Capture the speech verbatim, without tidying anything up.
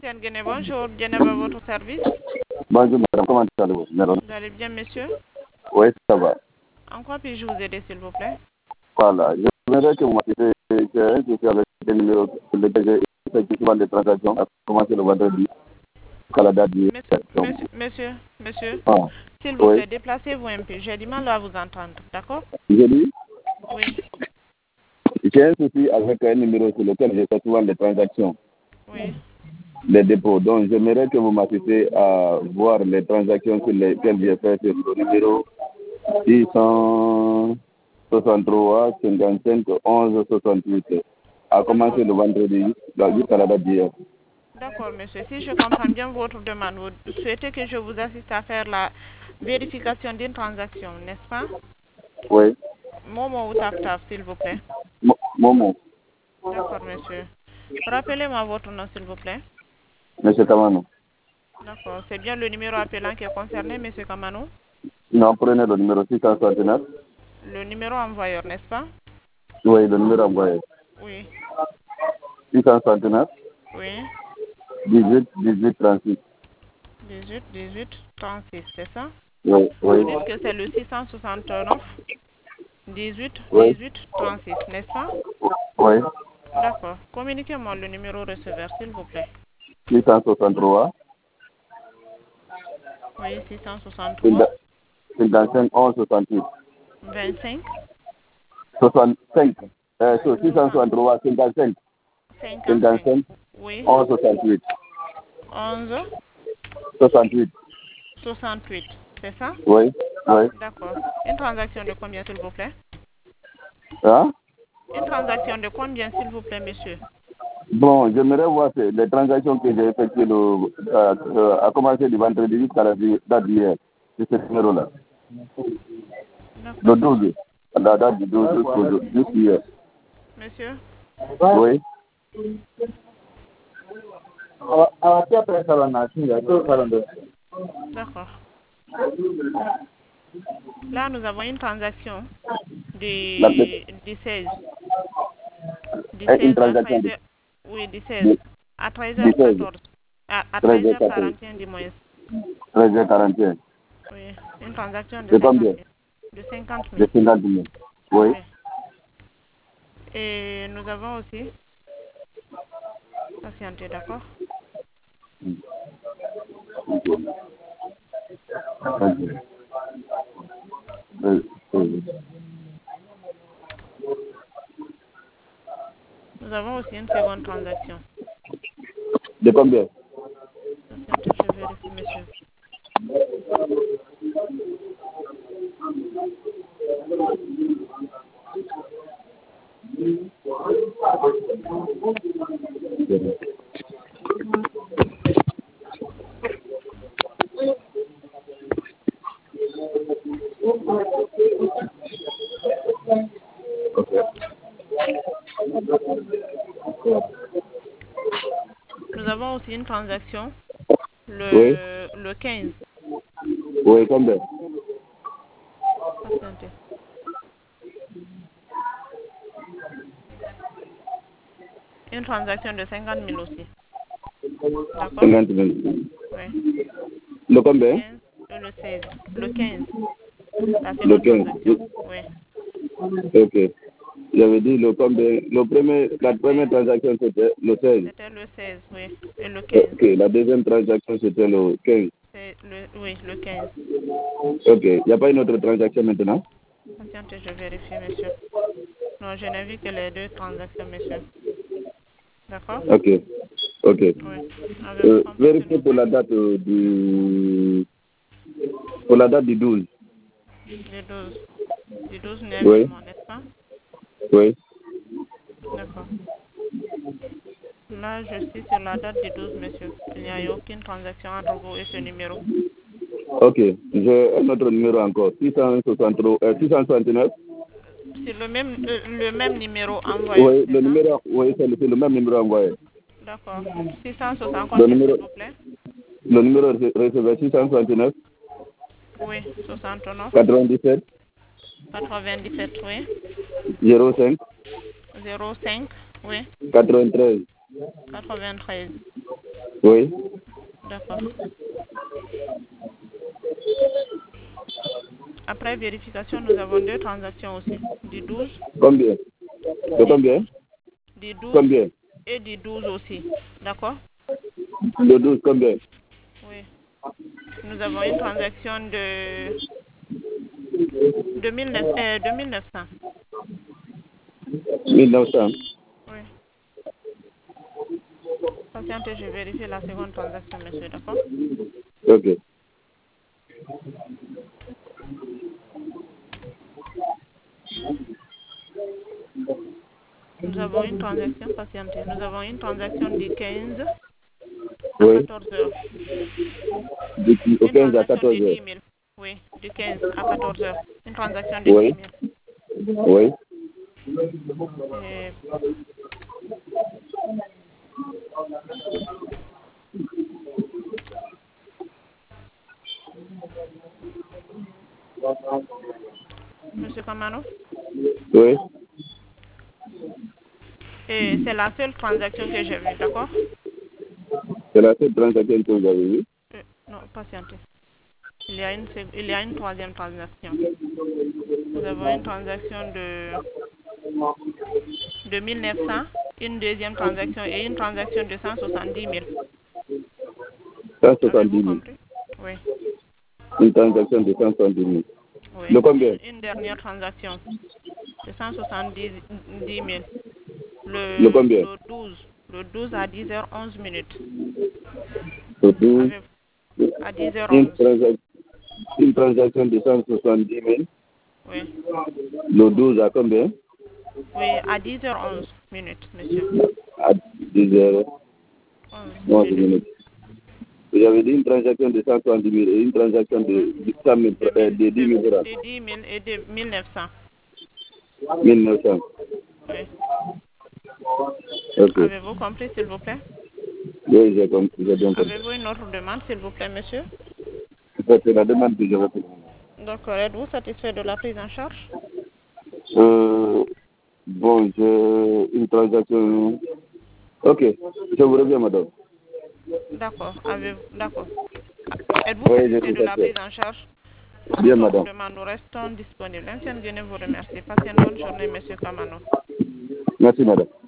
Christiane Guéné, bonjour. Bienvenue à votre service. Bonjour madame, comment allez-vous? Vous allez bien, monsieur? Oui, ça va. En quoi puis-je vous aider, s'il vous plaît? Voilà, je voudrais que vous m'assistiez, j'ai un souci avec le numéro sur lequel j'ai effectivement des transactions à commencer le vendredi à la date du... Monsieur, monsieur, monsieur, monsieur, Ah, s'il vous oui, plaît, déplacez-vous un peu. J'ai du mal à vous entendre, d'accord? j'ai dit, Oui, j'ai un souci avec un numéro sur lequel j'ai fait souvent des transactions, oui. des dépôts. Donc j'aimerais que vous m'assistiez à voir les transactions sur lesquelles j'ai fait sur le numéro six cent soixante-trois cinquante-cinq onze soixante-huit à commencer le vendredi jusqu'à la date d'hier. D'accord, monsieur. Si je comprends bien votre demande, vous souhaitez que je vous assiste à faire la vérification d'une transaction, n'est-ce pas? Oui, Momo ou Tap Tap, s'il vous plaît. Mo- Momo, D'accord, monsieur. Rappelez-moi votre nom, s'il vous plaît. monsieur Kamano. D'accord. C'est bien le numéro appelant qui est concerné, monsieur Kamano? Non, prenez le numéro six cent soixante-neuf. Le numéro envoyeur, n'est-ce pas? Oui, le numéro envoyé. Oui. six cent soixante-neuf, Oui. dix-huit, dix-huit, trente-six. dix-huit, dix-huit, trente-six, c'est ça? Oui, Vous oui, dites que c'est le six cent soixante-neuf, dix-huit, oui, dix-huit, trente-six, n'est-ce pas? oui. D'accord. Communiquez-moi le numéro receveur, s'il vous plaît. six cent soixante-trois, Oui, six cent soixante-trois, cinquante-cinq, onze, soixante-huit. vingt-cinq, soixante-cinq, euh, sur soixante, six cent soixante-trois, cinquante-cinq, cinquante-cinq. cinquante-cinq, Oui. onze, soixante-huit. onze, soixante-huit. soixante-huit, c'est ça? Oui, oui. D'accord. Une transaction de combien, s'il vous plaît? Hein? Une transaction de combien, s'il vous plaît, monsieur? Bon, j'aimerais voir ces- les transactions que j'ai effectuées le, euh, euh, à commencer du vendredi jusqu'à la di- date d'hier. C'est ce numéro-là. D'accord, Le monsieur. douze. À la date du douze jusqu'au- jusqu'hier. Monsieur? Oui. D'accord. Là, nous avons une transaction La, du, du seize. Du une seize à transaction treize de, heures. Oui, du seize. de, À treize de heures seize, quatorze. À, à treize treize heures heures quatorze, quarante et un du moins. treize heures quarante et un. Oui. Une transaction de C'est cinquante combien? mille. De cinquante De mille. cinquante mille. Oui. Oui. Et nous avons aussi. Patientez, d'accord? Ok. Euh, euh, Nous avons aussi une seconde transaction. De combien? Patientez, je vérifie, monsieur. Nous avons aussi une transaction Oui. le, le quinze. Oui, combien? Patientez. Une transaction de cinquante mille aussi. D'accord? cinquante mille. Oui. Le combien? quinze et le seize. Le quinze. La Le seconde transaction. quinze. Oui. Ok. J'avais dit le combien? Le premier, la Le première seize. transaction c'était le seize. C'était le seize, oui. Et le quinze. Ok. La deuxième transaction c'était le quinze. C'est le, oui, le quinze. Ok. Il n'y a pas une autre transaction maintenant? Patientez, je vérifie, monsieur. Non, je n'ai vu que les deux transactions, monsieur. D'accord? Ok. Ok. Oui. Avez-vous Euh, compris, s'il vérifiez vous pour plaît? la date euh, du pour la date du douze. Du douze. Du douze mai Oui. également, n'est-ce pas? Oui. D'accord. Là, je suis sur la date du douze, monsieur. Il n'y a eu aucune transaction entre vous et ce numéro. Ok. J'ai un autre numéro encore. six cent soixante-trois, euh, six cent soixante-neuf. C'est le même, euh, le même numéro envoyé, Oui, c'est le ça? numéro, oui, c'est le, c'est le même numéro envoyé. D'accord. six cent soixante Le combien, s'il numéro, vous plaît? le numéro receveur six cent soixante-neuf, Oui, soixante-neuf, quatre-vingt-dix-sept, quatre-vingt-dix-sept, oui. zéro cinq, zéro cinq, oui. quatre-vingt-treize. quatre-vingt-treize. Oui. D'accord. Après vérification, nous avons deux transactions aussi, du douze. Combien? De combien? Du douze Combien? et du douze aussi. D'accord? Le douze, combien? Oui. Nous avons une transaction de deux mille neuf cents. Euh, deux mille neuf cents. mille neuf cents. Oui. Patientez, je vérifie la seconde transaction, monsieur, d'accord? Ok. Nous avons une transaction, patientez. Nous avons une transaction du quinze à Oui. quatorze heures. Du au Une quinze à transaction de quatorze heures. dix mille. Oui, du quinze à quatorze heures. Une transaction de Oui. dix mille. Oui. Et monsieur Kamano? Oui. Et c'est la seule transaction que j'ai vue, d'accord? C'est la seule transaction que vous avez vue? Euh, non, patientez. Il y a une, sec- il y a une troisième transaction. Nous avons une transaction de, de mille neuf cents, une deuxième transaction et une transaction de cent soixante-dix mille. cent soixante-dix Avez-vous mille. compris? Oui. Une transaction de cent soixante-dix mille. Oui. De combien? Une, une dernière transaction de cent soixante-dix mille. De Le, combien? le douze. Le douze à dix heures onze minutes. Le douze. Avec, à dix heures Une, onze. transac- une transaction de cent soixante-dix mille. Oui. Le douze à combien? Oui, à dix heures onze minutes, monsieur. À dix heures onze onze minutes. minutes. Vous avez dit une transaction de cent soixante-dix mille et une transaction de, de, cent mille, De, euh, mille, de dix de, mille francs. de dix mille et de mille neuf cents. mille neuf cents. Oui. Ok. Avez-vous compris, s'il vous plaît? Oui, j'ai compris, j'ai bien compris. Avez-vous une autre demande, s'il vous plaît, monsieur? Ça, c'est la demande que je vais faire. D'accord. Êtes-vous satisfait de la prise en charge? Euh, bon, j'ai une transaction. Ok, je vous reviens, madame. D'accord. Avez D'accord. Êtes-vous Oui, je satisfait suis de la satisfait. prise en charge? Pour Bien, toute autre madame. demande, nous restons disponibles. L'ancienne Guinée vous remercie. Passez une bonne journée, monsieur Kamano. Merci, madame.